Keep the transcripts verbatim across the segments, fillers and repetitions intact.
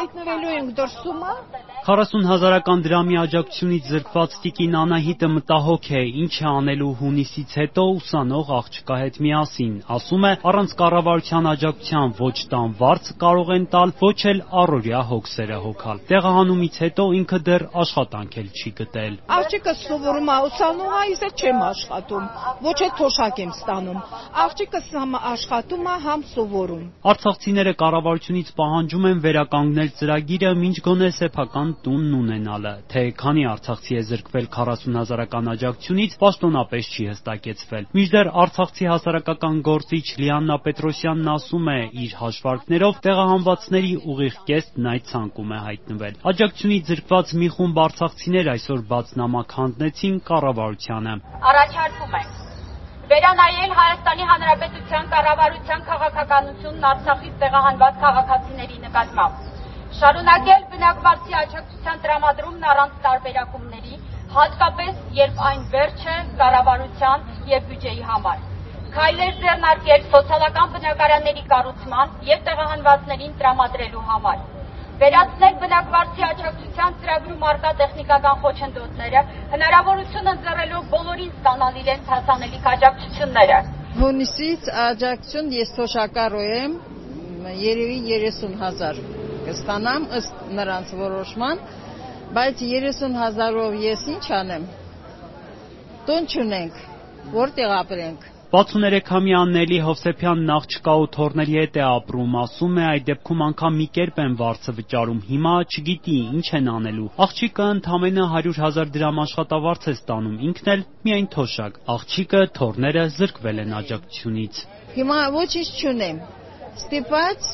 հայտնվելու ենք դրսումը։ քառասուն հազարական դրամի աջակցությունից զրկված տիկին Անահիտը մտահոգ է, ինչ է անելու հունիսից հետո ուսանող աղջկա հետ միասին։ Ասում է, առանց կառավարության աջակցության ոչ տան վարձ կարող են տալ, ոչ էլ առօրյա հոգսերը հոգալ։ Տեղահանումից հետո ինքը դեռ աշխատանք էլ չի գտել։ Աղջիկը սովորում է ուսանող է, իսկ չեմ աշխատում, ոչ էլ թոշակ եմ ստանում։ Աղջիկս համ աշխատում է, համ սովորում։ Արցախցիները կառավարությունից պահանջում են վերականգնել ծրագիրը, մինչ գոնե սեփական տունն ունենալը։ Թե քանի արցախցի է զրկվել քառասուն հազարական աջակցությունից, պաշտոնապես չի հստակեցվել։ Մինչդեռ արցախցի հասարակական գործիչ Լիաննա Պետրոսյանն ասում է, իր հաշվարկներով տեղահանվածների ուղիղ կեսն այդ ցանկում է հայտնվել։ Աջակցությունից զրկված մի խումբ արցախցիներ այսօր բաց նամակ հանձնեցին կառավարությանը։ Առաջարկում ենք վերանայել Հայաստանի Հանրապետության կառավարության քաղաքականությունն Արցախից տեղահանված քաղաքացիների նկատմամբ, շարունակել բնակվարձի աջակցության տրամադրումն առանց տարբերակումների, հատկապես երբ այն վերջ է կառավարության եւ բյուջեի համար, քայլեր ձեռնարկել սոցիալական բնակարանների կառուցման եւ տեղահանվածներին տրամադրելու համար, վերացնել բնակվարձի աջակցության ծրագրում առկա տեխնիկական խոչընդոտները, հնարավորություն ընձեռելով բոլորին ստանալ իրենց հասանելիք աջակցությունները։ Հունիսից աջակցություն ես թոշակառու եմ, երևի երեսուն հազար կստանամ ըստ նրանց որոշման, բայց երեսուն հազարով ես ինչ անեմ, տուն չունենք, որտեղ ապրենք։ վաթսուներեքամյա Նելի Հովսեփյանն աղջկա ու թոռների հետ է ապրում, ասում է, այդ դեպքում անգամ մի կերպ են վարձը վճարում, հիմա չգիտի ինչ են անելու։ Աղջիկը ընդամենը հարյուր հազար դրամ աշխատավարձ է ստանում, ինքն էլ միայն թոշակ։ Աղջիկը, թոռները զրկվել են աջակցությունից։ Հիմա ոչինչ չունեմ, ստիպված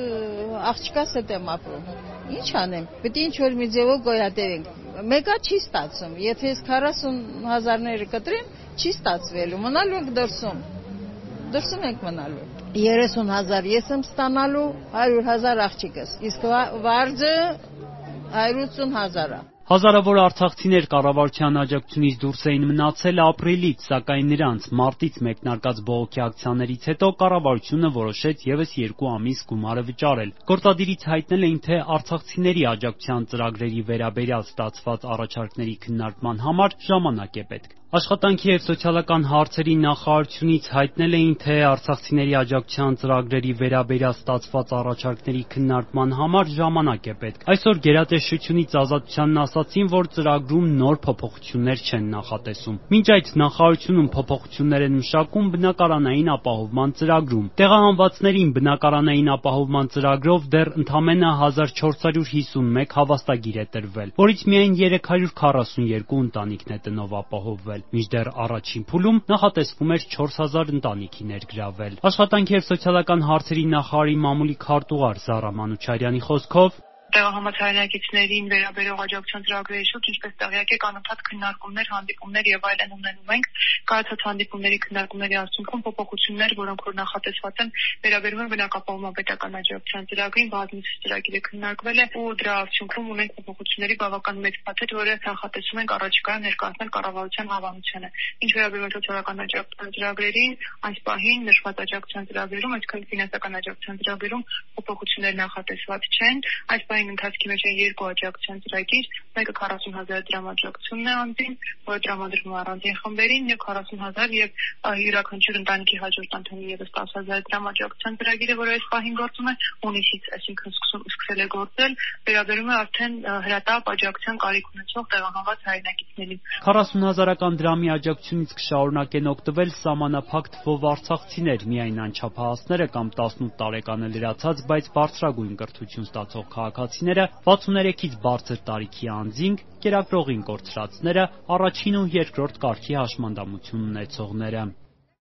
աղջկաս հետ եմ ապրում։ Ինչ անեմ, պետք է ինչ-որ մի ձևով գոյատևենք։ Մեկա չի ստացում, եթե ես քառասուն հազարները կտրեմ, չի ստացվելու, մնալու ենք դրսում, դրսում ենք մնալու։ երեսուն հազար ես եմ ստանալու, հարյուր հազար աղջիկս, իսկ վարձը հարյուր ութսուն հազար է։ Հազարավոր արցախցիներ կառավարության աջակցությունից դուրս էին մնացել ապրիլից, սակայն նրանց մարտից մեկնարկած բողոքի ակցիաներից հետո կառավարությունը որոշեց ևս երկու ամիս գումարը վճարել։ Գործադիրից հայտնել էին, թե արցախցիների աջակցության ծրագրերի վերաբերյալ ստացված առաջարկների քննարկման համար ժամանակ է պետք։ Աշխատանքի և սոցիալական հարցերի նախարարությունից հայտնել էին, թե արցախցիների աջակցության ծրագրերի վերաբերյալ ստացված առաջարկների քննարկման համար ժամանակ է պետք։ Այսօր գերատեսչությունից Ազատությանն ասացին, որ ծրագրում նոր փոփոխություններ չեն նախատեսում։ Մինչ այդ նախարարությունում փոփոխություններ են մշակում բնակարանային ապահովման ծրագրում։ Տեղահանվածներին բնակարանային ապահովման ծրագրով դեռ ընդամենը հազար չորս հարյուր հիսունմեկ հավաստագիր է տրվել, որից միայն երեք հարյուր քառասուն երկու ընտանիքն է տնով ապահովվել։ Մինչդեռ առաջին փուլում նախատեսվում էր չորս հազար ընտանիքի ներգրավել։ Աշխատանքի և սոցիալական հարցերի նախարարի մամուլի քարտուղար Զառա Մանուչարյանի խոսքով տեղահանված հայրենակիցներին վերաբերող աջակցության ծրագրերի շուրջ, ինչպես տեղյակ եք, անընդհատ քննարկումներ, հանդիպումներ եւ այլն ունենում ենք։ Կայացած հանդիպումների քննարկումների արդյունքում փոփոխություններ, որոնք որ նախատեսված են, վերաբերում են բնակապահովման պետական աջակցության ծրագրին, բազմիցս ծրագիրը քննարկվել է ու դրա արդյունքում ունենք փոփոխությունների բավական մեծ փաթեթ, որը նախատեսում ենք առաջիկայում ներկայացնել կառավարության հավանությանը։ Ինչ վերաբերում է սոցիալական աջակցության ծրագրերին, այս պահին նշված աջակցության ծրագրերում, այսինքն ֆինանսական աջակցության ծրագրերում փոփոխություններ նախատեսված չեն։ Այս պահին ընթացքի մեջ են երկու աջակցության ծրագիր, մեկը քառասուն հազար դրամ աջակցությունն է անձին, որը տրամադրվում է առանձին խմբերին, եւ քառասուն հազար եւ յուրաքանչյուր ընտանիքի հաջորդ անդամի եւս տասը հազար դրամ աջակցության ծրագիրը, որը այս պահին գործում է հունիսից, այսինքն սկսել է գործել, վերաբերում է արդեն հրատապ աջակցության կարիք ունեցող տեղահանված հայրենակիցներին։ քառասուն հազարական դրամի աջակցությունից կշարունակեն օգտվել սահմանափակ թվով արցախցիներ, միայն անչափահասները կամ տասնութ տարեկանը լրացած, բայց բարձրագույն կրթություն ստացող քաղաքացիները, վաթսուներեքից բարձր տարիքի անձինք, կերակրողին կորցրածները, առաջին ու երկրորդ կարգի հաշմանդամություն ունեցողները։